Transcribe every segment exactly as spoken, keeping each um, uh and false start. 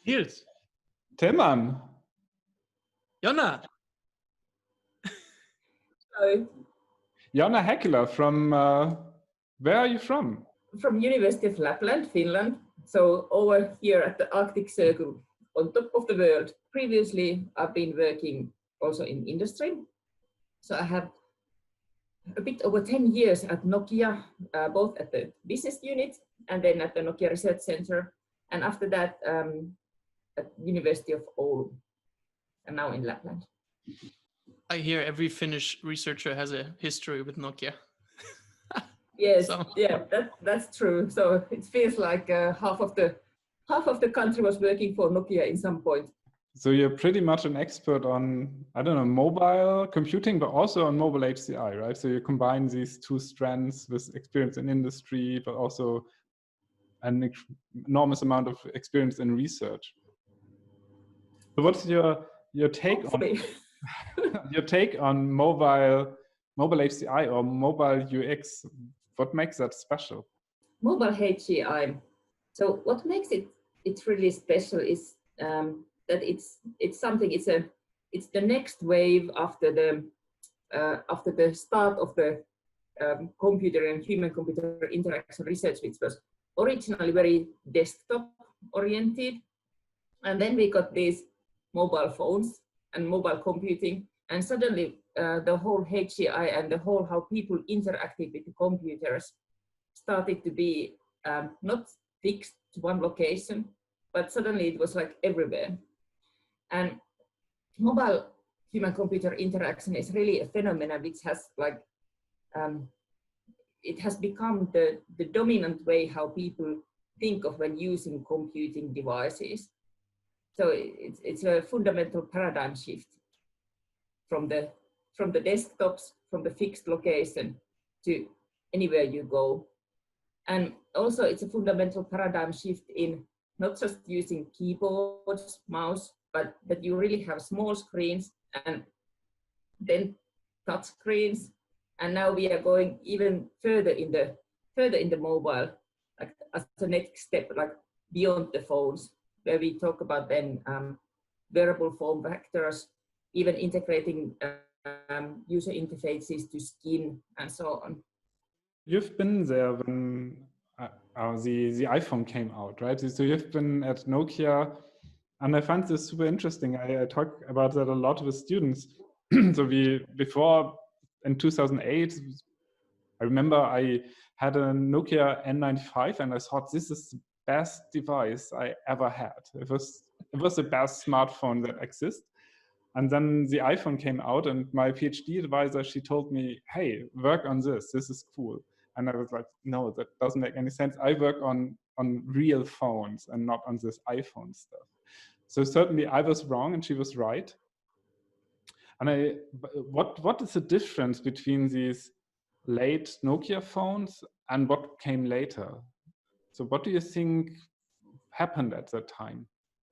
Nils. Tilman. Jonna. Hello. Jonna Häkkilä from, uh, where are you from? From University of Lapland, Finland. So over here at the Arctic Circle on top of the world. Previously, I've been working also in industry. So I have a bit over ten years at Nokia, uh, both at the business unit and then at the Nokia Research Center. And after that, um, at University of Oulu, and now in Lapland. I hear every Finnish researcher has a history with Nokia. Yes, So. yeah, that, that's true. So it feels like uh, half of the half of the country was working for Nokia in some point. So you're pretty much an expert on, I don't know, mobile computing, but also on mobile H C I, right? So you combine these two strands with experience in industry, but also an enormous amount of experience in research. So what's your your take Hopefully. on your take on mobile mobile H C I or mobile U X? What makes that special? Mobile H C I. So what makes it it's really special is um, that it's it's something. It's a it's the next wave after the uh, after the start of the um, computer and human-computer interaction research, which was originally very desktop oriented, and then we got these mobile phones and mobile computing, and suddenly uh, the whole H C I and the whole how people interacted with the computers started to be um, not fixed to one location, but suddenly it was like everywhere. And mobile human-computer interaction is really a phenomenon which has like um, it has become the, the dominant way how people think of when using computing devices. So it's, it's a fundamental paradigm shift from the, from the desktops, from the fixed location to anywhere you go. And also it's a fundamental paradigm shift in not just using keyboards, mouse, but that you really have small screens and then touch screens. And now we are going even further in the further in the mobile, like as the next step, like beyond the phones, where we talk about then um, wearable form factors, even integrating um, user interfaces to skin and so on. You've been there when uh, uh, the the iPhone came out, right? So you've been at Nokia, and I find this super interesting. I, I talk about that a lot with students. So we before in two thousand eight, I remember I had a Nokia N ninety-five, and I thought this is the best device I ever had. It was it was the best smartphone that exists. And then the iPhone came out, and my PhD advisor, she told me, "Hey, work on this. This is cool." And I was like, "No, that doesn't make any sense. I work on on real phones and not on this iPhone stuff." So certainly I was wrong, and she was right. And I, what what is the difference between these late Nokia phones and what came later? So what do you think happened at that time?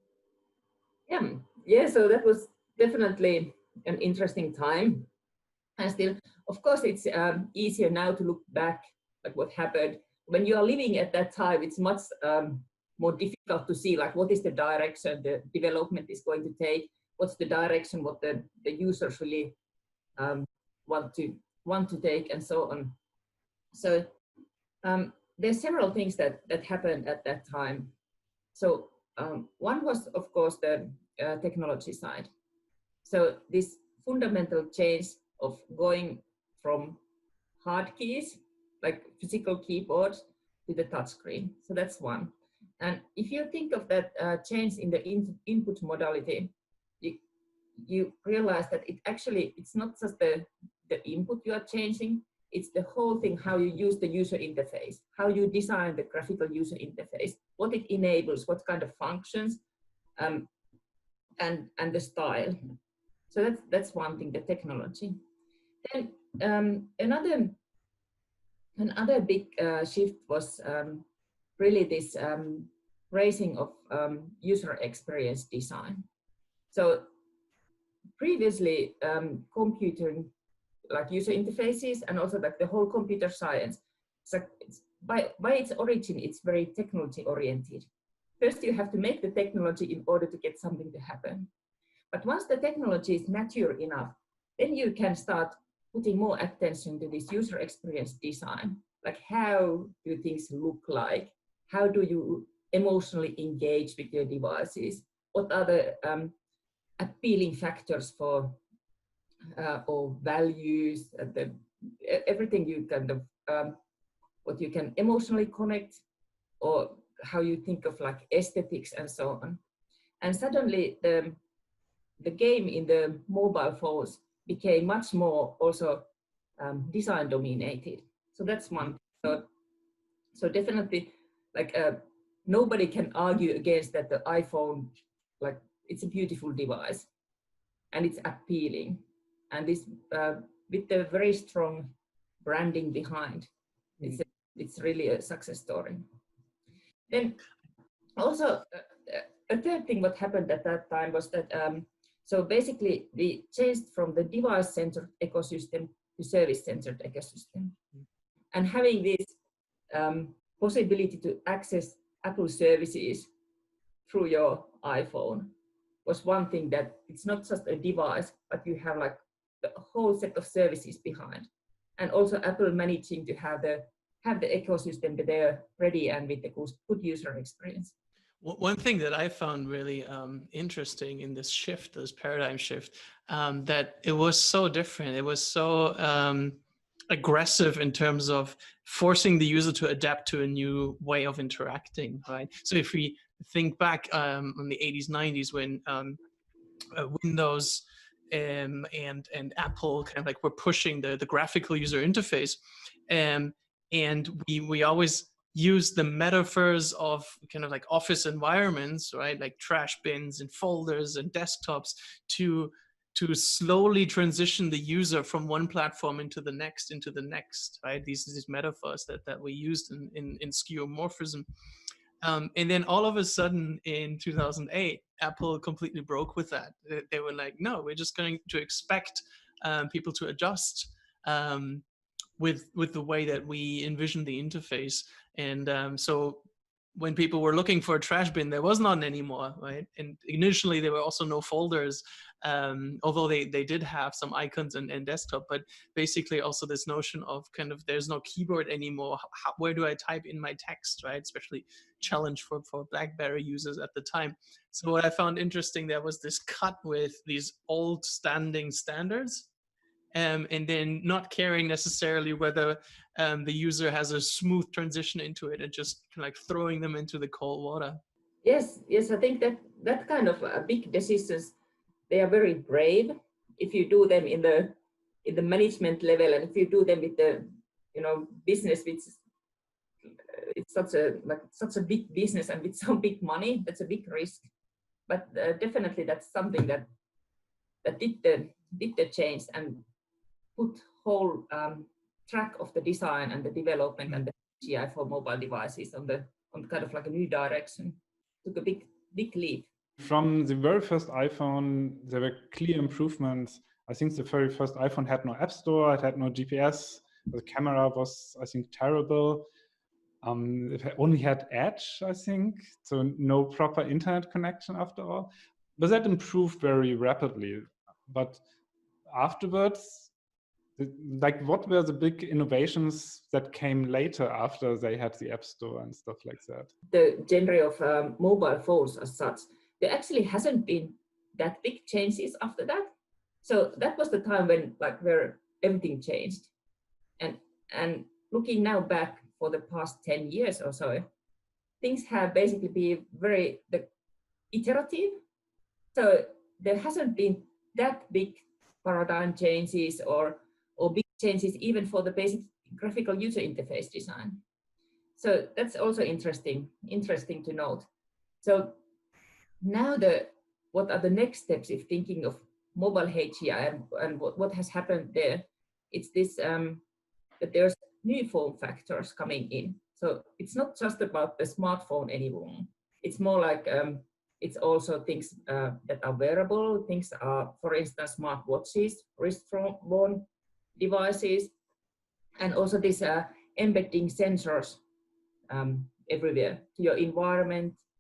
Yeah, yeah. So that was definitely an interesting time, and still, of course, it's um, easier now to look back at what happened. When you are living at that time, it's much um, more difficult to see like what is the direction the development is going to take. What's the direction what the, the users really um, want to want to take, and so on. So um, there's several things that that happened at that time. So um, one was, of course, the uh, technology side. So this fundamental change of going from hard keys, like physical keyboards, to the touchscreen. So that's one. And if you think of that uh, change in the in input modality, you, you realize that it actually, it's not just the, the input you are changing, it's the whole thing, how you use the user interface, how you design the graphical user interface, what it enables, what kind of functions, um, and, and the style. So that's, that's one thing, the technology. Then um, another, another big uh, shift was um, really this um, raising of um, user experience design. So previously, um, computing, like user interfaces and also like the whole computer science, so it's, by, by its origin, it's very technology oriented. first you have to make the technology in order to get something to happen. But once the technology is mature enough, then you can start putting more attention to this user experience design. Like, how do things look like? How do you emotionally engage with your devices? What are the um, appealing factors for uh, or values, uh, the, everything you kind of, um, what you can emotionally connect, or how you think of like aesthetics and so on. And suddenly the, the game in the mobile phones became much more also um, design dominated. So that's one. So, so definitely, like uh, nobody can argue against that the iPhone, like it's a beautiful device and it's appealing. And this uh, with the very strong branding behind, it's a, it's really a success story. Then also uh, a third thing what happened at that time was that um, so basically we changed from the device-centered ecosystem to service-centered ecosystem, and having this um, possibility to access Apple services through your iPhone was one thing, that it's not just a device, but you have like a whole set of services behind. And also Apple managing to have the have the ecosystem there ready and with the good user experience. One thing that I found really um, interesting in this shift, this paradigm shift, um, that it was so different. It was so um, aggressive in terms of forcing the user to adapt to a new way of interacting, right? So if we think back um, in the eighties, nineties, when um, uh, Windows um, and and Apple kind of like were pushing the the graphical user interface, um, and we we always use the metaphors of kind of like office environments, right? Like trash bins and folders and desktops to to slowly transition the user from one platform into the next, into the next, right? These these metaphors that that we used in in, in skeuomorphism. Um, and then all of a sudden in two thousand eight, Apple completely broke with that. They, they were like, no, we're just going to expect um, people to adjust um, with with the way that we envision the interface. And um, so when people were looking for a trash bin, there was none anymore, right? And initially there were also no folders, um, although they, they did have some icons and, and desktop, but basically also this notion of kind of, there's no keyboard anymore. How, where do I type in my text, right? Especially challenge for, for BlackBerry users at the time. So what I found interesting, there was this cut with these old standing standards, Um, and then not caring necessarily whether um, the user has a smooth transition into it, and just like throwing them into the cold water. Yes, yes, I think that that kind of uh, big decisions, they are very brave if you do them in the in the management level, and if you do them with the you know business, which it's such a like such a big business and with so big money, that's a big risk. But uh, definitely that's something that that did the did the change and put whole um, track of the design and the development mm. and the G I for mobile devices on the on kind of like a new direction. Took a big big leap. From the very first iPhone, there were clear improvements. I think the very first iPhone had no App Store, it had no G P S, the camera was, I think, terrible. Um, it only had Edge, I think, so no proper internet connection after all. But that improved very rapidly. But afterwards, like, what were the big innovations that came later after they had the App Store and stuff like that? The genre of um, mobile phones as such, there actually hasn't been that big changes after that. So that was the time when, like, where everything changed. And and looking now back for the past ten years or so, things have basically been very the, iterative. So there hasn't been that big paradigm changes or or big changes even for the basic graphical user interface design. So that's also interesting, interesting to note. So now the what are the next steps if thinking of mobile H C I and, and what, what has happened there? It's this um, that there's new form factors coming in. So it's not just about the smartphone anymore. It's more like um, it's also things uh, that are wearable. Things are, for instance, smart watches, wrist-worn devices, and also this uh, embedding sensors um, everywhere to your environment,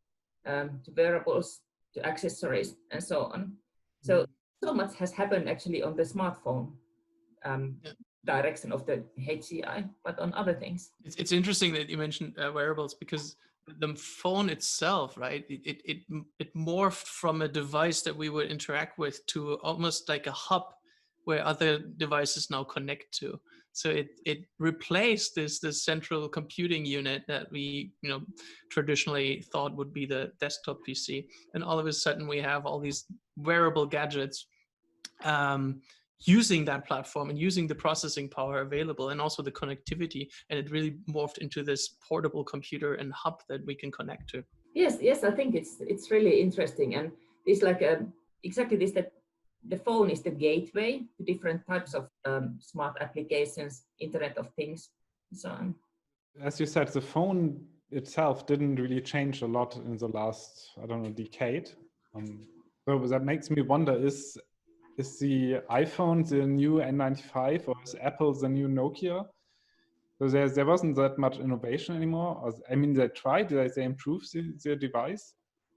um, to wearables, to accessories, and so on. So, so much has happened actually on the smartphone um, Yeah. direction of the H C I, but on other things. It's, it's interesting that you mentioned uh, wearables, because the phone itself, right? It, it, it, it morphed from a device that we would interact with to almost like a hub where other devices now connect to. So it, it replaced this, this central computing unit that we, you know, traditionally thought would be the desktop P C. And all of a sudden we have all these wearable gadgets um, using that platform and using the processing power available and also the connectivity. And it really morphed into this portable computer and hub that we can connect to. Yes, yes, I think it's it's really interesting. And it's like a, exactly this, that the phone is the gateway to different types of um, smart applications, Internet of Things, and so on. As you said, the phone itself didn't really change a lot in the last, I don't know, decade. Um, so that makes me wonder, is is the iPhone the new N ninety-five, or is Apple the new Nokia? So there, there wasn't that much innovation anymore. Or, I mean, they tried, they, they improved the, their device,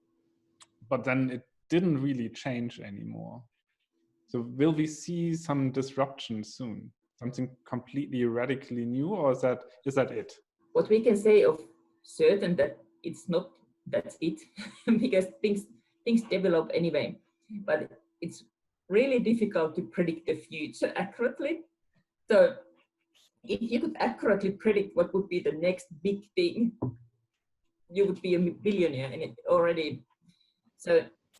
but then it didn't really change anymore. So will we see some disruption soon? Something completely radically new, or is that is that it? What we can say of certain that it's not, that's it, because things things develop anyway. But it's really difficult to predict the future accurately. So if you could accurately predict what would be the next big thing, you would be a billionaire in it already. So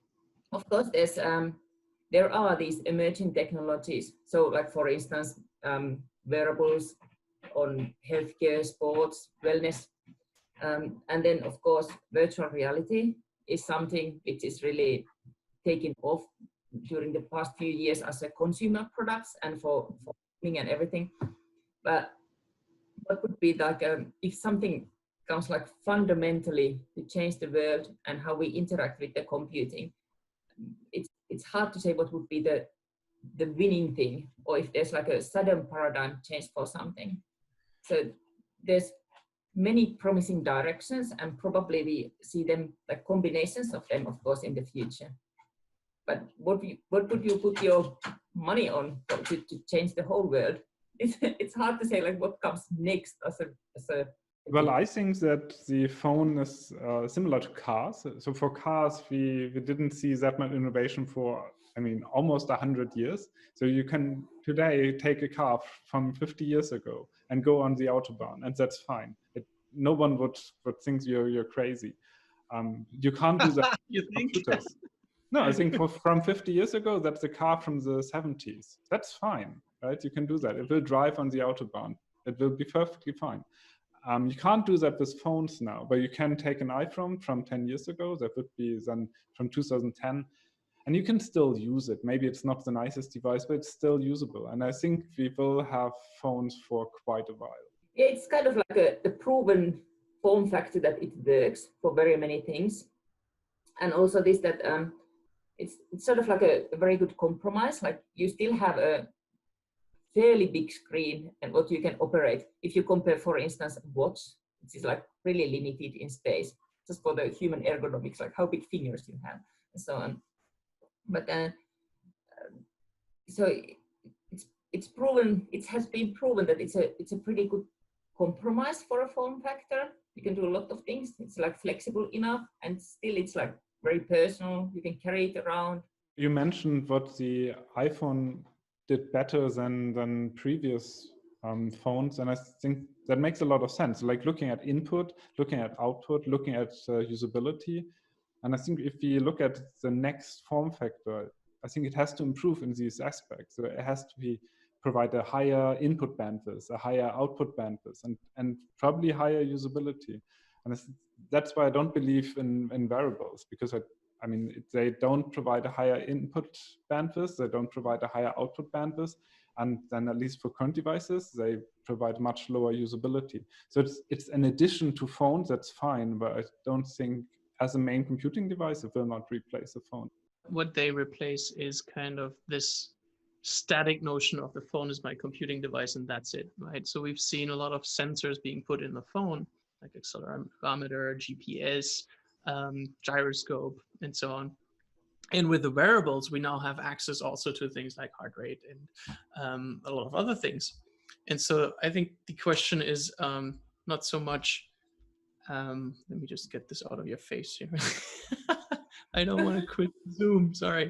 of course there's um, there are these emerging technologies. So like for instance, um, wearables on healthcare, sports, wellness. Um, and then of course, virtual reality is something which is really taking off during the past few years as a consumer products and for, for gaming and everything. But what would be like um, if something comes like fundamentally to change the world and how we interact with the computing, it's it's hard to say what would be the the winning thing, or if there's like a sudden paradigm change for something. So there's many promising directions, and probably we see them, like combinations of them, of course, in the future. But what you, what would you put your money on to, to change the whole world? It's, it's hard to say like what comes next as a, as a Well, I think that the phone is uh, similar to cars. So for cars, we, we didn't see that much innovation for, I mean, almost one hundred years. So you can today take a car from fifty years ago and go on the Autobahn, and that's fine. It, no one would, would think you're, you're crazy. Um, you can't do that You with think? computers. No, I think for, from fifty years ago, that's a car from the seventies. That's fine, right? You can do that. It will drive on the Autobahn. It will be perfectly fine. Um, you can't do that with phones now, but you can take an iPhone from ten years ago. That would be then from two thousand ten. And you can still use it. Maybe it's not the nicest device, but it's still usable. And I think we will have phones for quite a while. Yeah, it's kind of like a, a proven form factor that it works for very many things. And also this, that um, it's, it's sort of like a, a very good compromise. Like you still have a fairly big screen and what you can operate. If you compare, for instance, a watch, which is like really limited in space, just for the human ergonomics, like how big fingers you have and so on. But uh, so it's it's proven, it has been proven that it's a it's a pretty good compromise for a form factor. You can do a lot of things. It's like flexible enough, and still it's like very personal. You can carry it around. You mentioned what the iPhone did better than than previous um, phones, and I think that makes a lot of sense. Like looking at input, looking at output, looking at uh, usability. And I think if we look at the next form factor, I think it has to improve in these aspects. So it has to be provide a higher input bandwidth, a higher output bandwidth, and, and probably higher usability. And that's why I don't believe in, in wearables, because I, I mean, they don't provide a higher input bandwidth, they don't provide a higher output bandwidth, and then at least for current devices, they provide much lower usability. So it's, it's an addition to phones, that's fine, but I don't think as a main computing device, it will not replace a phone. What they replace is kind of this static notion of the phone is my computing device and that's it, right? So we've seen a lot of sensors being put in the phone, like accelerometer, G P S, um, gyroscope, and so on. And with the wearables, we now have access also to things like heart rate and um, a lot of other things. And so I think the question is um, not so much, um, let me just get this out of your face here. I don't want to quit Zoom, sorry.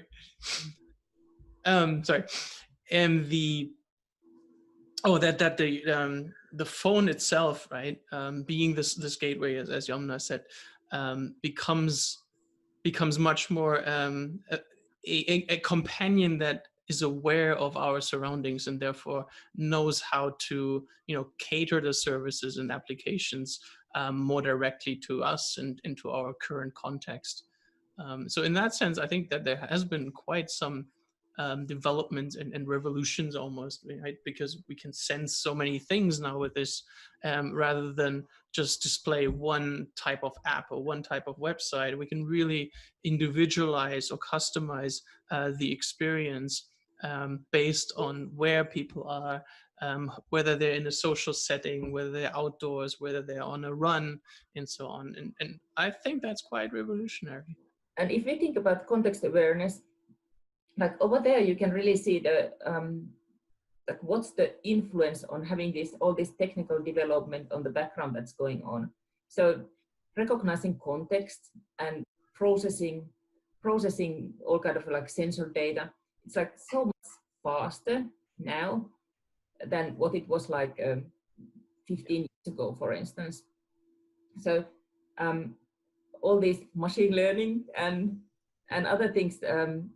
Um, sorry. And the, oh, that that the um, the phone itself, right, um, being this this gateway, as, as Yamna said, um, becomes becomes much more um, a, a, a companion that is aware of our surroundings and therefore knows how to, you know, cater the services and applications um, more directly to us and into our current context. Um, so in that sense, I think that there has been quite some um, developments and, and revolutions almost, right? Because we can sense so many things now with this, um, rather than just display one type of app or one type of website. We can really individualize or customize uh, the experience um, based on where people are, um, whether they're in a social setting, whether they're outdoors, whether they're on a run, and so on. And, and I think that's quite revolutionary. And if we think about context awareness, like over there, you can really see the um, like what's the influence on having this all this technical development on the background that's going on. So recognizing context and processing processing all kind of like sensor data, it's like so much faster now than what it was like um, fifteen years ago, for instance. So um, all this machine learning and and other things um,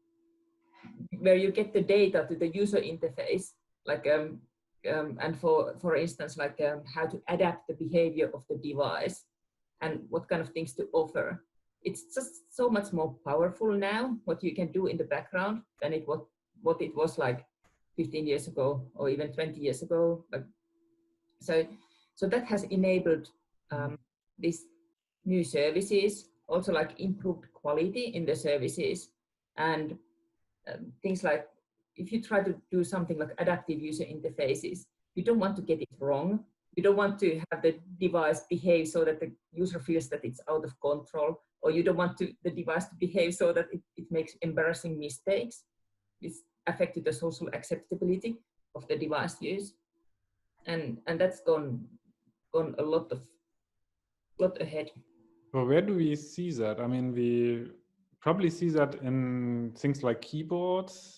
where you get the data to the user interface, like um, um, and for for instance, like um, how to adapt the behavior of the device and what kind of things to offer. It's just so much more powerful now what you can do in the background than it was what it was like fifteen years ago or even twenty years ago. Like, so so that has enabled um, these new services, also like improved quality in the services, and um, things like if you try to do something like adaptive user interfaces, you don't want to get it wrong. You don't want to have the device behave so that the user feels that it's out of control, or you don't want to, the device to behave so that it, it makes embarrassing mistakes. This affected the social acceptability of the device use. And, and that's gone, gone a lot of lot ahead. Well, where do we see that? I mean, we probably see that in things like keyboards,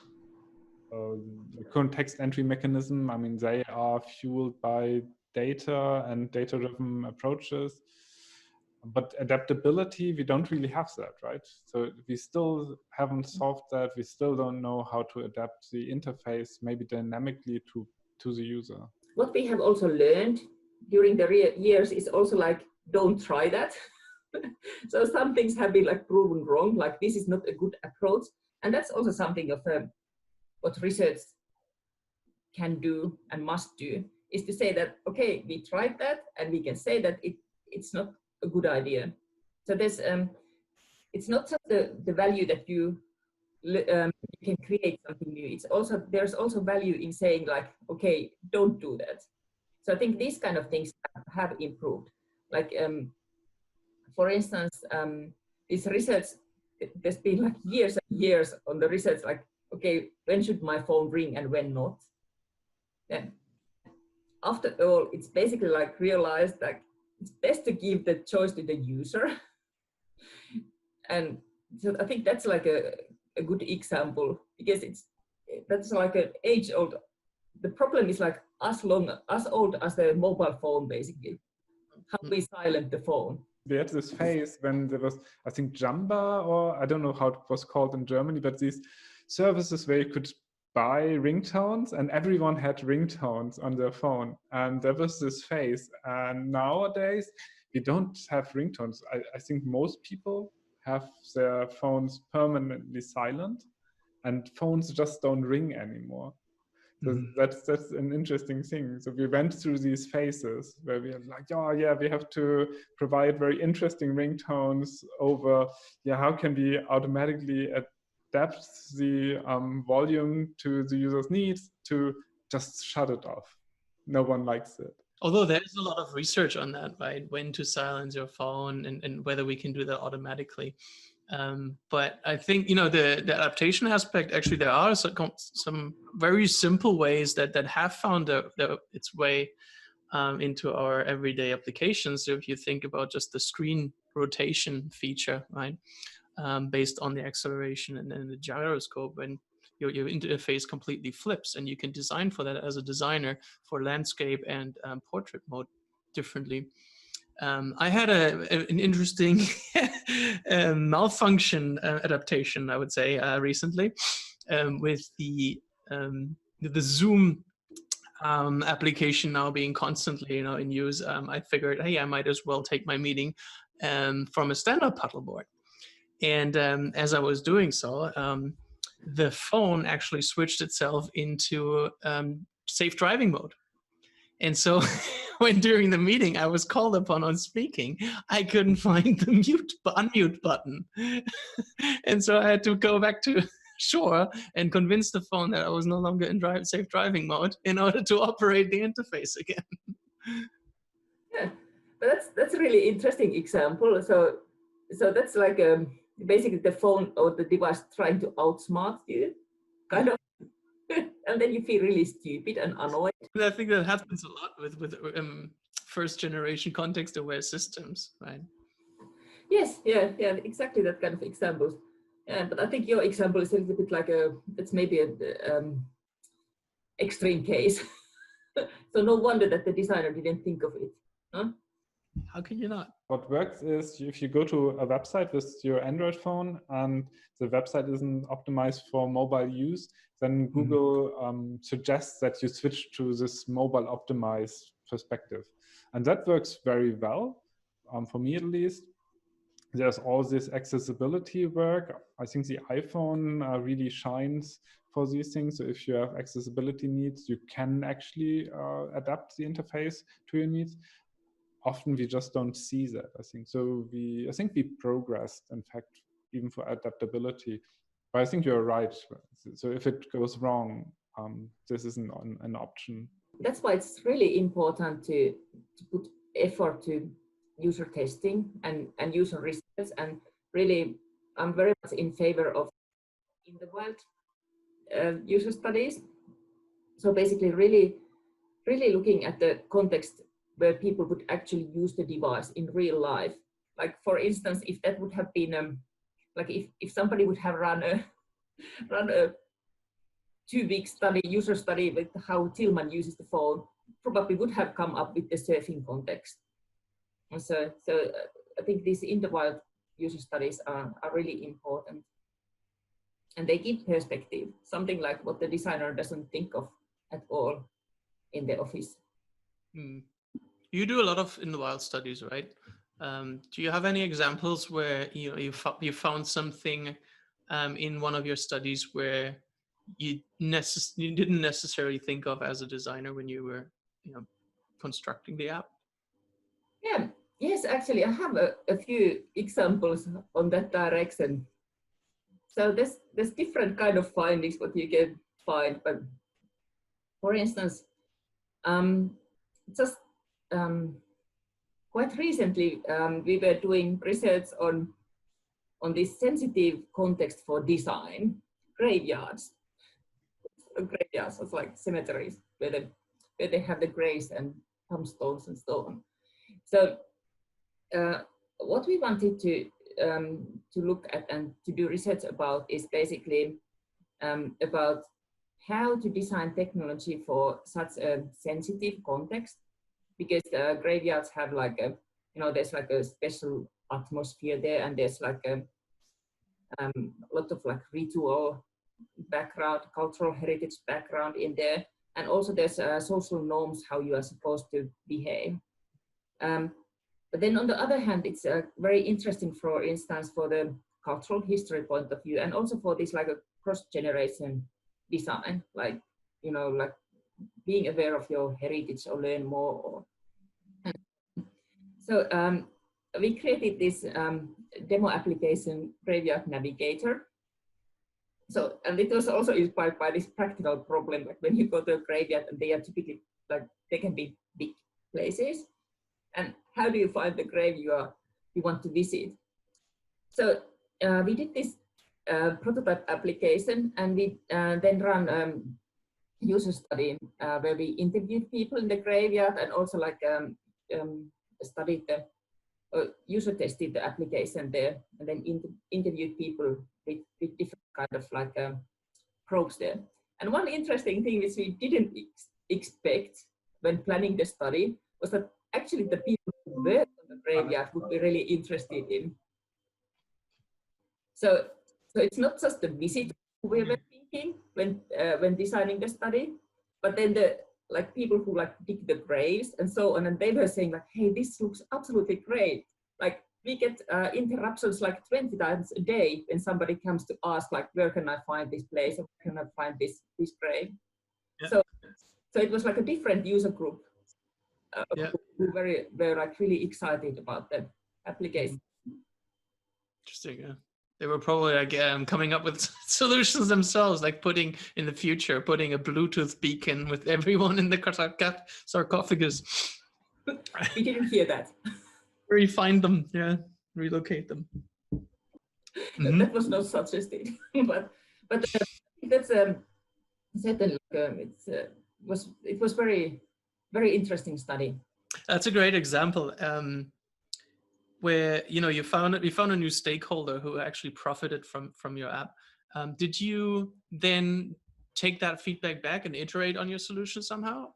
uh, the current text entry mechanism. I mean, they are fueled by data and data-driven approaches. But adaptability, we don't really have that, right? So we still haven't solved that. We still don't know how to adapt the interface, maybe dynamically to, to the user. What we have also learned during the years is also like, don't try that. So some things have been like proven wrong, like this is not a good approach. And that's also something of um, what research can do and must do, is to say that, okay, we tried that and we can say that it, it's not a good idea. So there's, um, it's not just the, the value that you, um, you can create something new. It's also, there's also value in saying like, okay, don't do that. So I think these kind of things have improved. Like, um, for instance, um, this research, there's been like years and years on the research, like, okay, when should my phone ring and when not? Then after all, it's basically like realized that it's best to give the choice to the user. And so I think that's like a, a good example, because it's, that's like an age old, the problem is like as long, as old as the mobile phone, basically. How we silent the phone. We had this phase when there was, I think, Jamba, or I don't know how it was called in Germany, but these services where you could buy ringtones and everyone had ringtones on their phone. And there was this phase. And nowadays, we don't have ringtones. I, I think most people have their phones permanently silent, and phones just don't ring anymore. So mm-hmm. that's that's an interesting thing. So we went through these phases where we are like, oh yeah, we have to provide very interesting ringtones over, yeah, how can we automatically adapt the um, volume to the user's needs to just shut it off. No one likes it. Although there's a lot of research on that, right? When to silence your phone and, and whether we can do that automatically. Um, but I think, you know, the, the adaptation aspect, actually, there are some, some very simple ways that, that have found the, the, its way um, into our everyday applications. So if you think about just the screen rotation feature, right, um, based on the acceleration and then the gyroscope, when your, your interface completely flips, and you can design for that as a designer for landscape and um, portrait mode differently. Um, I had a, a, an interesting uh, malfunction uh, adaptation, I would say, uh, recently um, with the um, the Zoom um, application now being constantly, you know, in use. Um, I figured, hey, I might as well take my meeting um, from a stand-up paddleboard. And um, as I was doing so, um, the phone actually switched itself into um, safe driving mode. And so when during the meeting I was called upon on speaking, I couldn't find the mute unmute button. And so I had to go back to shore and convince the phone that I was no longer in drive, safe driving mode in order to operate the interface again. Yeah, but that's that's a really interesting example. So so that's like um, basically the phone or the device trying to outsmart you, kind of. And then you feel really stupid and annoyed. I think that happens a lot with with um, first generation context aware systems, right? Yes, yeah, yeah, exactly that kind of examples. Yeah, but I think your example is a little bit like a, it's maybe a um, extreme case. So no wonder that the designer didn't think of it. Huh? How can you not? What works is if you go to a website with your Android phone and the website isn't optimized for mobile use, then Google mm. um, suggests that you switch to this mobile optimized perspective. And that works very well, um, for me at least. There's all this accessibility work. I think the iPhone uh, really shines for these things. So if you have accessibility needs, you can actually uh, adapt the interface to your needs. Often we just don't see that, I think. So we, I think we progressed, in fact, even for adaptability. But I think you're right. So if it goes wrong, um, this isn't an, an option. That's why it's really important to, to put effort to user testing and, and user research. And really, I'm very much in favor of in the wild uh, user studies. So basically really, really looking at the context where people would actually use the device in real life. Like for instance, if that would have been, um, like if, if somebody would have run a, run a two week study, user study with how Tillman uses the phone, probably would have come up with the surfing context. And so, so uh, I think these in the wild user studies are, are really important. And they give perspective, something like what the designer doesn't think of at all in the office. Hmm. You do a lot of in the wild studies, right? Um, do you have any examples where you know you, you found something um, in one of your studies where you, necess you didn't necessarily think of as a designer when you were you know constructing the app? Yeah, yes, actually, I have a, a few examples on that direction. So there's there's different kind of findings what you can find, but for instance, um, just um, quite recently um, we were doing research on on this sensitive context for design, graveyards. Graveyards of like cemeteries where they where they have the graves and tombstones and so on. So uh, what we wanted to um, to look at and to do research about is basically um, about how to design technology for such a sensitive context, because uh, graveyards have like a, you know, there's like a special atmosphere there, and there's like a um, lot of like ritual background, cultural heritage background in there, and also there's uh, social norms how you are supposed to behave. Um, but then on the other hand, it's uh, very interesting, for instance, for the cultural history point of view, and also for this like a cross-generation design, like, you know, like being aware of your heritage or learn more. Or, so um, we created this um, demo application, Graveyard Navigator. So, and it was also inspired by this practical problem, like when you go to a graveyard and they are typically like, they can be big places, and how do you find the grave you are you want to visit? So uh, we did this uh, prototype application, and we uh, then run um, user study uh, where we interviewed people in the graveyard, and also like um, um, studied the uh, user tested the application there, and then inter interviewed people with, with different kind of like um, probes there. And one interesting thing which we didn't ex expect when planning the study was that actually the people who were on the graveyard would be really interested in. So, so it's not just the visit we were thinking when uh, when designing the study, but then the like people who like dig the graves and so on, and they were saying like, hey, this looks absolutely great. Like we get uh, interruptions like twenty times a day when somebody comes to ask like, where can I find this place, or where can I find this this grave? Yeah. So, so it was like a different user group uh, yeah. who very were like really excited about the application. Interesting. Yeah. They were probably like um, coming up with solutions themselves, like putting in the future, putting a Bluetooth beacon with everyone in the sarcophagus. We didn't hear that. Where you find them, yeah, relocate them. Mm-hmm. That was not suggested, but but uh, that's um, certainly um, it's uh, was it was very very interesting study. That's a great example. Um, where you know you found you found a new stakeholder who actually profited from from your app. Um, did you then take that feedback back and iterate on your solution somehow?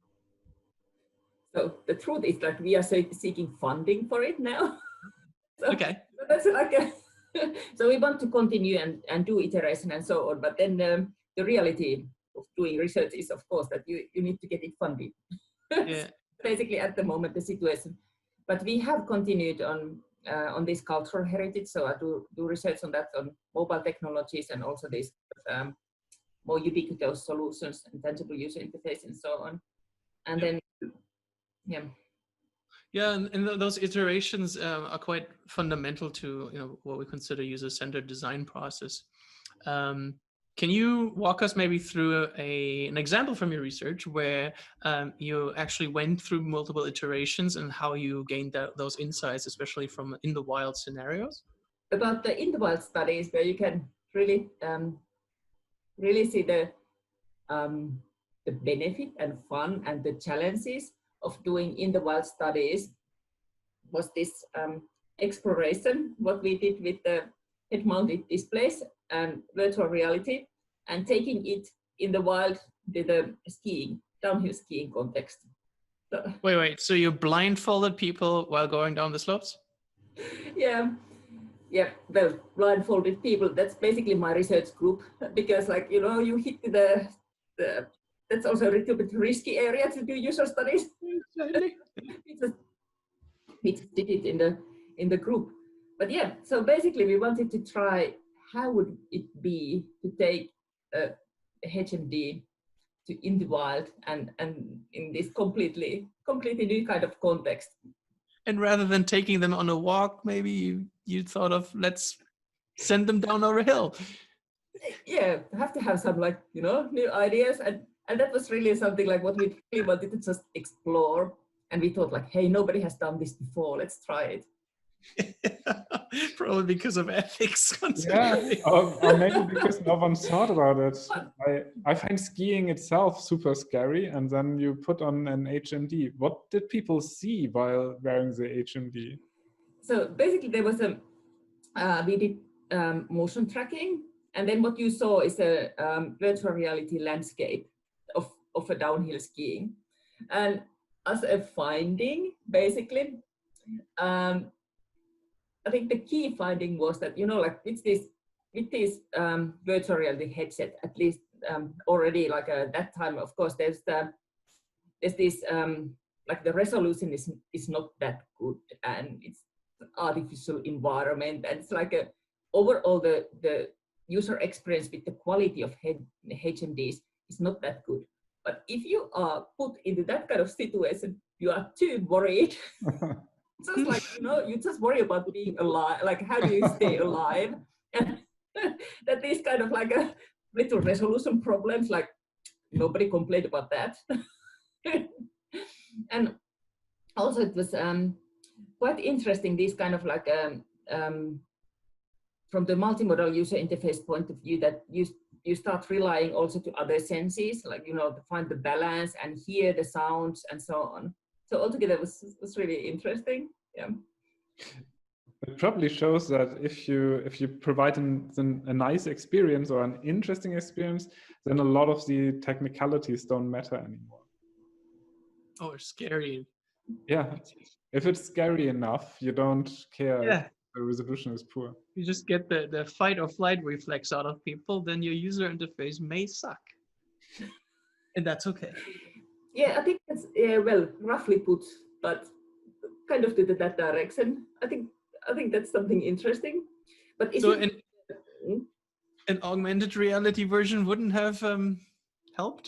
So the truth is that we are seeking funding for it now. So, okay. So that's like a, so we want to continue and and do iteration and so on. But then um, the reality of doing research is, of course, that you you need to get it funded. Yeah. Basically, at the moment, the situation. But we have continued on uh, on this cultural heritage. So I do do research on that, on mobile technologies, and also these um, more ubiquitous solutions and tangible user interface and so on. And yeah. then, yeah. Yeah, and, and those iterations uh, are quite fundamental to you know what we consider user-centered design process. Um, Can you walk us maybe through a, an example from your research where um, you actually went through multiple iterations and how you gained that, those insights, especially from in the wild scenarios? About the in the wild studies, where you can really, um, really see the, um, the benefit and fun and the challenges of doing in the wild studies, was this um, exploration, what we did with the head-mounted displays and virtual reality, and taking it in the wild to the skiing, downhill skiing context. So, wait, wait, so you blindfolded people while going down the slopes? Yeah, yeah, well, blindfolded people, that's basically my research group, because like, you know, you hit the, the that's also a little bit risky area to do user studies. Exactly. we, just, we just did it in the, in the group. But yeah, so basically we wanted to try how would it be to take a H M D to in the wild and, and in this completely, completely new kind of context. And rather than taking them on a walk, maybe you, you thought of, let's send them down over a hill. Yeah, have to have some like, you know, new ideas. And, and that was really something like what we really wanted to just explore. And we thought like, hey, nobody has done this before, let's try it. Probably because of ethics. Yeah, or, or maybe because no one thought about it. I, I find skiing itself super scary, and then you put on an H M D. What did people see while wearing the H M D? So basically there was a, uh, we did um, motion tracking, and then what you saw is a um, virtual reality landscape of, of a downhill skiing. And as a finding, basically, um, I think the key finding was that, you know, like with this, with this um, virtual reality headset, at least um, already like at that time, of course, there's the, there's this, um, like the resolution is, is not that good, and it's an artificial environment. And it's like a, overall the, the user experience with the quality of H M Ds is not that good. But if you are put into that kind of situation, you are too worried. Just like, you know, you just worry about being alive, like how do you stay alive? And that these kind of like a little resolution problems, like nobody complained about that. and also it was um, quite interesting, this kind of like um, um, from the multimodal user interface point of view, that you you start relying also to other senses, like, you know, to find the balance and hear the sounds and so on. So altogether it was, was really interesting. Yeah. It probably shows that if you if you provide an, an, a nice experience or an interesting experience, then a lot of the technicalities don't matter anymore. Or scary. Yeah, if it's scary enough, you don't care Yeah. if the resolution is poor. You just get the, the fight or flight reflex out of people, then your user interface may suck. And that's okay. Yeah, I think that's, yeah, well, roughly put, but kind of to the, that direction. I think I think that's something interesting. But is so it, an, Hmm? an augmented reality version wouldn't have um, helped?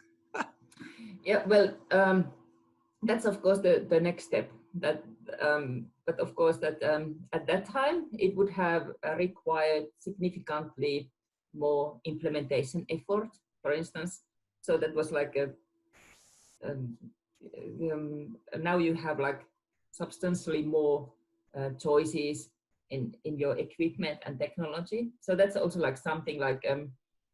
Yeah, well, um, that's of course the, the next step. That, um, but of course that um, at that time it would have uh, required significantly more implementation effort, for instance. So that was like a, um, um, now you have like substantially more uh, choices in in your equipment and technology. So that's also like something like um,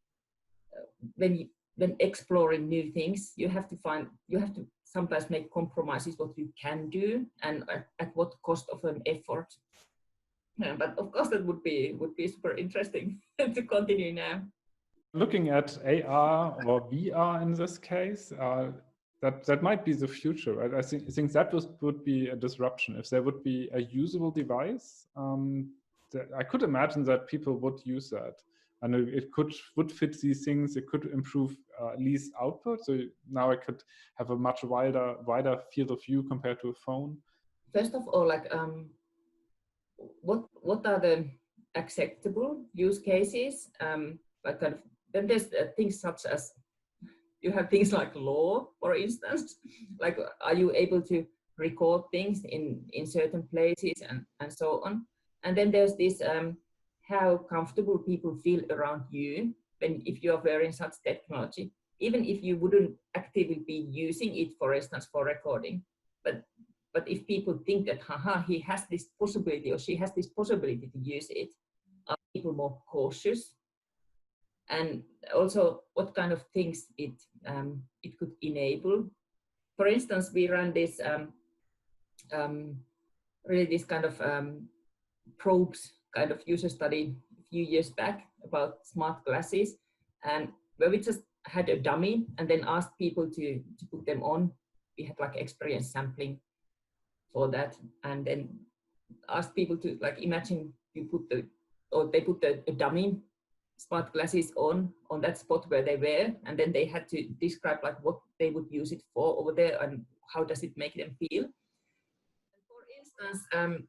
when you, when exploring new things, you have to find, you have to sometimes make compromises what you can do and at, at what cost of an effort. Yeah, but of course that would be would be super interesting to continue now. Looking at A R or V R in this case, uh, that that might be the future, right? I think I think that was, would be a disruption if there would be a usable device. Um, that I could imagine that people would use that, and it, it could would fit these things. It could improve uh, at least output. So now I could have a much wider wider field of view compared to a phone. First of all, like um, what what are the acceptable use cases? Um, like kind of, then there's uh, things such as, you have things like law, for instance, like are you able to record things in in certain places and and so on. And then there's this um, how comfortable people feel around you when, if you are wearing such technology, even if you wouldn't actively be using it, for instance, for recording, but but if people think that, haha, he has this possibility or she has this possibility to use it, are people more cautious? And also what kind of things it um, it could enable. For instance, we ran this um, um, really this kind of um, probes kind of user study a few years back about smart glasses, and where we just had a dummy and then asked people to, to put them on. We had like experience sampling for that, and then asked people to like imagine you put the, or they put the, a dummy smart glasses on on that spot where they were, and then they had to describe like what they would use it for over there and how does it make them feel. And for instance, um,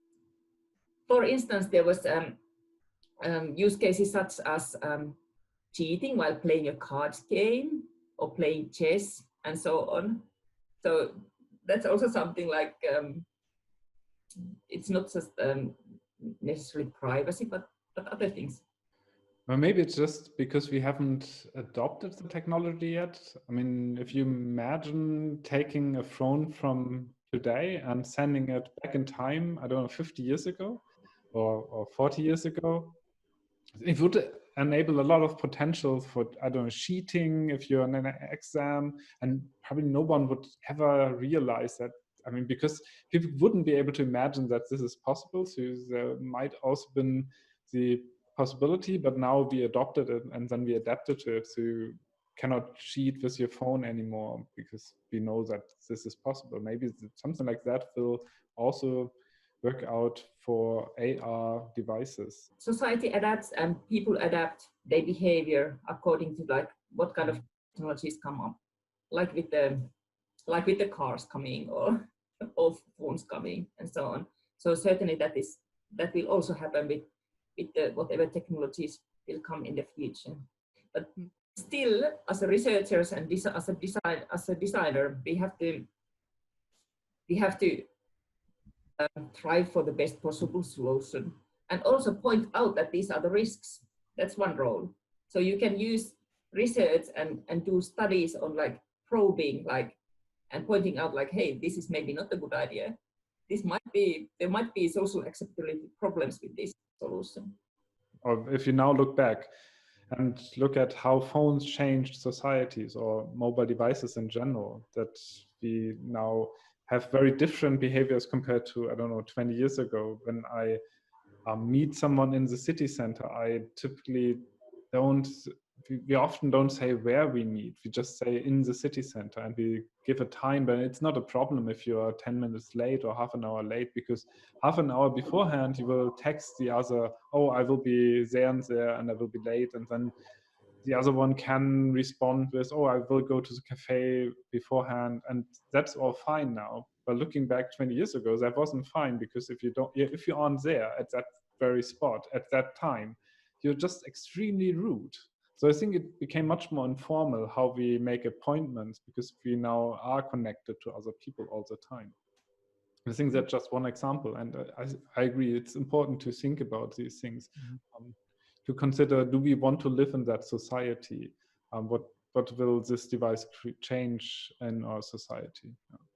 for instance, there was um, um, use cases such as um, cheating while playing a cards game or playing chess and so on. So that's also something like um, it's not just um, necessarily privacy, but but other things. Well, maybe it's just because we haven't adopted the technology yet. I mean, if you imagine taking a phone from today and sending it back in time, I don't know, fifty years ago or, or forty years ago, it would enable a lot of potential for, I don't know, cheating if you're in an exam, and probably no one would ever realize that. I mean, because people wouldn't be able to imagine that this is possible. So there might also been the possibility, but now we adopted it and then we adapted to it. So you cannot cheat with your phone anymore because we know that this is possible. Maybe something like that will also work out for A R devices. Society adapts and people adapt their behavior according to like what kind of technologies come up, like with the like with the cars coming or or phones coming and so on. So certainly that is that will also happen with with the, whatever technologies will come in the future. But still, as a researchers and as a design as a designer, we have to we have to um, try for the best possible solution, and also point out that these are the risks. That's one role. So you can use research and and do studies on like probing, like and pointing out like, hey, this is maybe not a good idea. This might be, there might be social acceptability problems with this solution. Or if you now look back and look at how phones changed societies or mobile devices in general, that we now have very different behaviors compared to, I don't know, twenty years ago. When I um, meet someone in the city center, I typically don't, we, we often don't say where we meet, we just say in the city center, and we give a time, but it's not a problem if you are ten minutes late or half an hour late, because half an hour beforehand you will text the other, oh, I will be there and there and I will be late, and then the other one can respond with, oh, I will go to the cafe beforehand, and that's all fine now. But looking back twenty years ago, that wasn't fine, because if you don't, if you aren't there at that very spot at that time, you're just extremely rude. So I think it became much more informal how we make appointments, because we now are connected to other people all the time. I think that's just one example, and I, I agree, it's important to think about these things, mm-hmm. um, to consider, do we want to live in that society? Um, what, what will this device change in our society?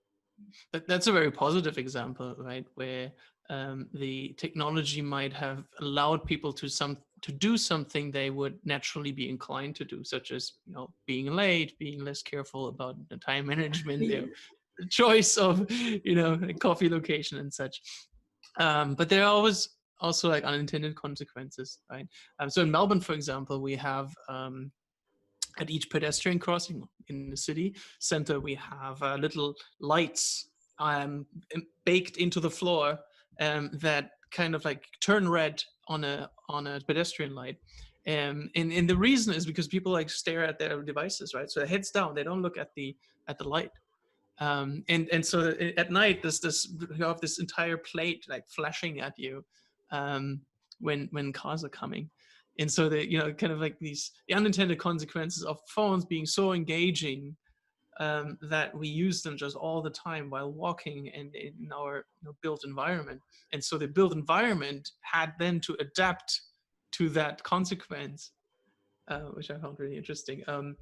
Yeah. That's a very positive example, right? Where um, the technology might have allowed people to some to do something they would naturally be inclined to do, such as, you know, being late, being less careful about the time management, their the choice of, you know, a coffee location and such. Um, but there are always also like unintended consequences, right? Um, so in Melbourne, for example, we have um, at each pedestrian crossing in the city center, we have uh, little lights um, baked into the floor um, that kind of like turn red on a on a pedestrian light. Um, and, and the reason is because people like stare at their devices, right? So their heads down, they don't look at the at the light. Um, and and so at night, there's this you have this entire plate like flashing at you um, when when cars are coming. And so they, you know, kind of like these the unintended consequences of phones being so engaging um, that we use them just all the time while walking and in our you know, built environment. And so the built environment had then to adapt to that consequence, uh, which I found really interesting. Um,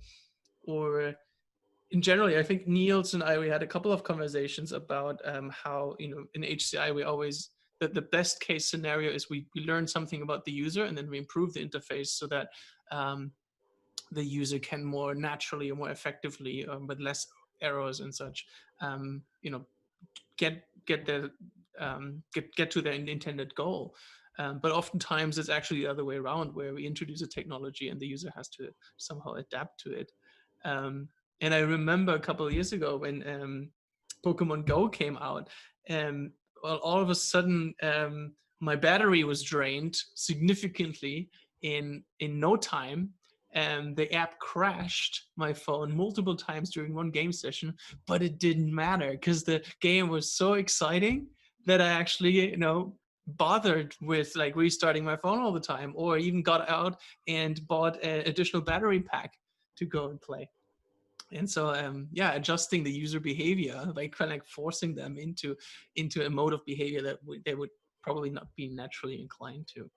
or in generally, I think Niels and I, we had a couple of conversations about um, how, you know, in H C I, we always, that the best case scenario is we, we learn something about the user and then we improve the interface so that um, the user can more naturally or more effectively, um, with less errors and such, um, you know, get get their um, get get to their intended goal. Um, but oftentimes it's actually the other way around, where we introduce a technology and the user has to somehow adapt to it. Um, and I remember a couple of years ago when um, Pokemon Go came out, um, well, all of a sudden um, my battery was drained significantly in in no time. And the app crashed my phone multiple times during one game session, but it didn't matter because the game was so exciting that I actually, you know, bothered with like restarting my phone all the time, or even got out and bought an additional battery pack to go and play. And so, um, yeah, adjusting the user behavior, like kind of like forcing them into into a mode of behavior that w- they would probably not be naturally inclined to.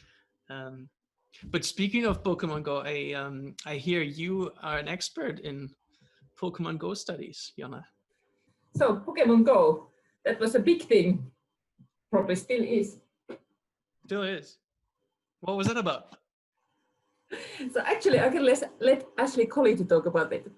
Um, But speaking of Pokemon Go, I um, I hear you are an expert in Pokemon Go studies, Jonna. So Pokemon Go, that was a big thing. Probably still is. Still is. What was that about? So actually, I can let, let Ashley Colley to talk about it.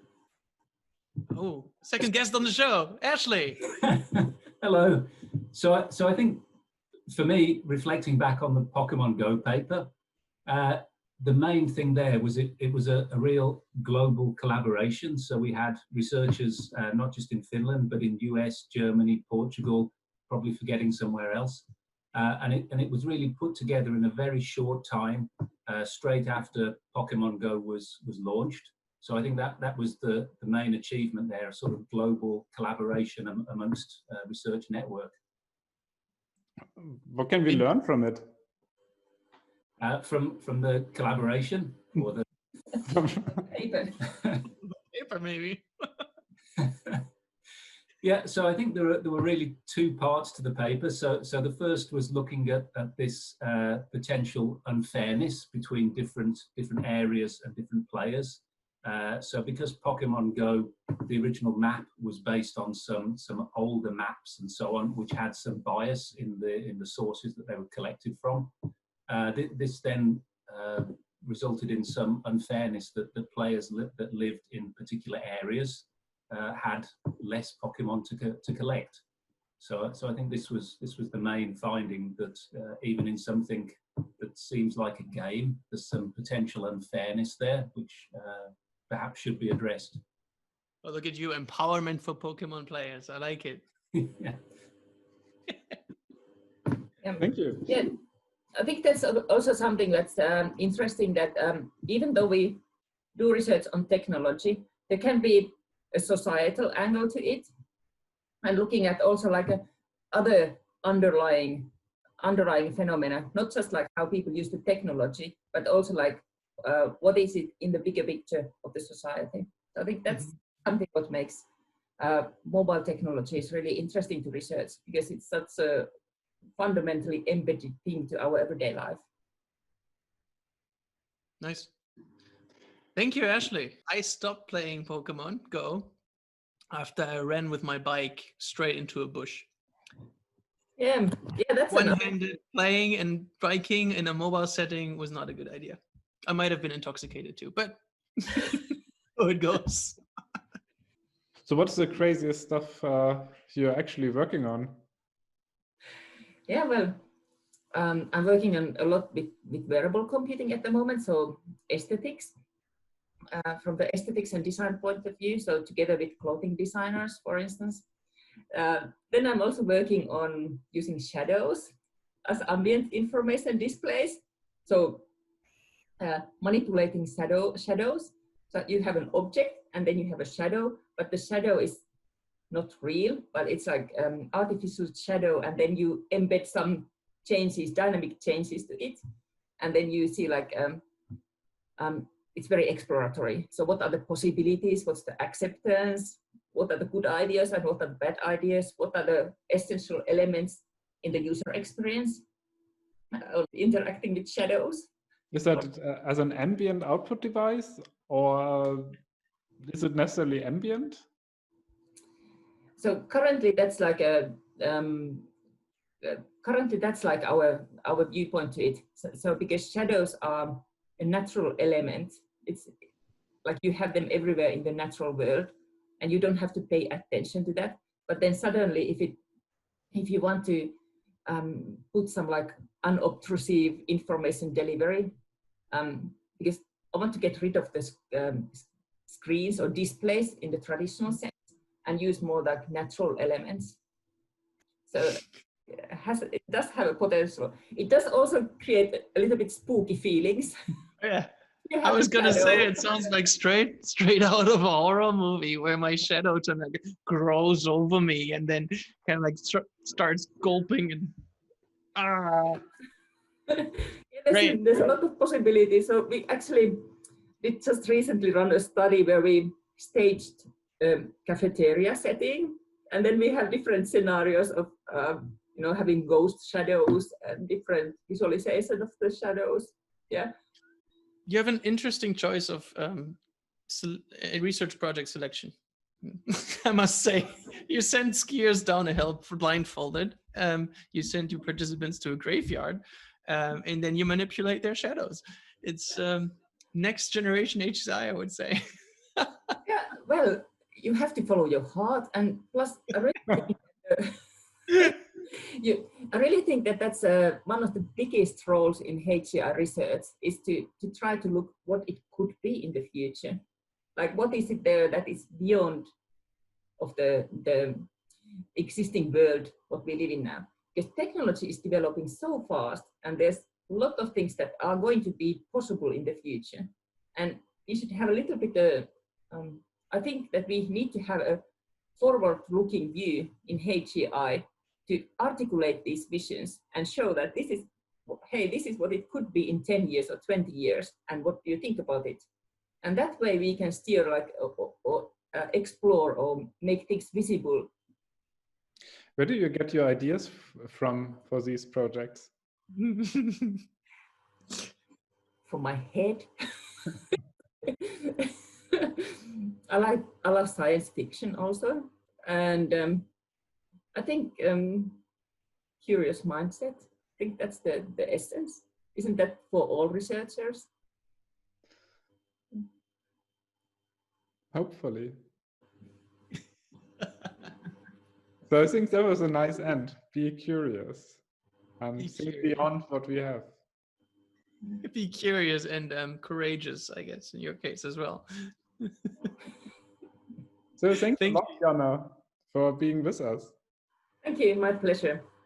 Oh, second guest on the show, Ashley. Hello. So, so I think for me, reflecting back on the Pokemon Go paper, Uh, the main thing there was it, it was a, a real global collaboration. So we had researchers, uh, not just in Finland, but in U S, Germany, Portugal, probably forgetting somewhere else. Uh, and, it, and it was really put together in a very short time, uh, straight after Pokemon Go was, was launched. So I think that, that was the, the main achievement there, sort of global collaboration am, amongst uh, research network. What can we learn from it? Uh, from from the collaboration or the Paper. Paper, maybe. Yeah, so I think there were there were really two parts to the paper. So so the first was looking at, at this uh, potential unfairness between different different areas and different players. Uh, so because Pokemon Go, the original map was based on some some older maps and so on, which had some bias in the in the sources that they were collected from. Uh, th this then uh, resulted in some unfairness that the players li that lived in particular areas uh, had less Pokemon to co to collect. So, so I think this was this was the main finding, that uh, even in something that seems like a game, there's some potential unfairness there, which uh, perhaps should be addressed. Oh, look at you, empowerment for Pokemon players. I like it. Yeah. Yeah. Thank you. Yeah, I think that's also something that's um, interesting, that um, even though we do research on technology, there can be a societal angle to it, and looking at also like a other underlying underlying phenomena, not just like how people use the technology, but also like uh, what is it in the bigger picture of the society. So I think that's mm-hmm. something what makes uh, mobile technology is really interesting to research, because it's such a fundamentally embedded thing to our everyday life. Nice. Thank you, Ashley. I stopped playing Pokemon Go after I ran with my bike straight into a bush. Yeah, yeah, that's one-handed playing and biking in a mobile setting was not a good idea. I might have been intoxicated too, but so it goes. So what's the craziest stuff uh, you're actually working on? Yeah, well, um, I'm working on a lot with, with wearable computing at the moment, so aesthetics, uh, from the aesthetics and design point of view, so together with clothing designers, for instance. Uh, then I'm also working on using shadows as ambient information displays. So uh, manipulating shadow shadows. So you have an object and then you have a shadow, but the shadow is not real, but it's like um, artificial shadow, and then you embed some changes, dynamic changes to it, and then you see like um, um, it's very exploratory. So what are the possibilities? What's the acceptance? What are the good ideas and what are the bad ideas? What are the essential elements in the user experience of interacting with shadows? Is that uh, as an ambient output device, or is it necessarily ambient? So currently that's like a, um, uh, currently that's like our, our viewpoint to it. So, so because shadows are a natural element, it's like you have them everywhere in the natural world, and you don't have to pay attention to that. But then suddenly, if it, if you want to um, put some like unobtrusive information delivery, um, because I want to get rid of the um, screens or displays in the traditional sense and use more like natural elements. So it, has, it does have a potential. It does also create a little bit spooky feelings. Yeah. I was gonna say, it sounds like straight straight out of a horror movie where my shadow kind of grows over me and then kind of like st starts gulping and ah. Yeah, there's, a, there's a lot of possibilities. So we actually did just recently run a study where we staged a cafeteria setting, and then we have different scenarios of uh, you know, having ghost shadows and different visualization of the shadows. Yeah. You have an interesting choice of um, research project selection. I must say, you send skiers down a hill blindfolded. Um, you send your participants to a graveyard, um, and then you manipulate their shadows. It's um, next generation H C I, I would say. Yeah, well, you have to follow your heart, and plus, I really think, uh, you, I really think that that's uh, one of the biggest roles in H C I research, is to, to try to look what it could be in the future. Like, what is it there that is beyond of the, the existing world, what we live in now? Because technology is developing so fast, and there's a lot of things that are going to be possible in the future. And we should have a little bit, uh, um, I think that we need to have a forward-looking view in H C I to articulate these visions and show that this is, hey, this is what it could be in ten years or twenty years, and what do you think about it? And that way we can steer, like, or, or uh, explore or make things visible. Where do you get your ideas from for these projects? From my head. I like I love science fiction also, and um, I think um, curious mindset. I think that's the the essence. Isn't that for all researchers? Hopefully. So I think that was a nice end. Be curious and Be think curious. beyond what we have. Be curious and um, courageous, I guess, in your case as well. So thanks Thank a lot, Jana, for being with us. Thank you. My pleasure.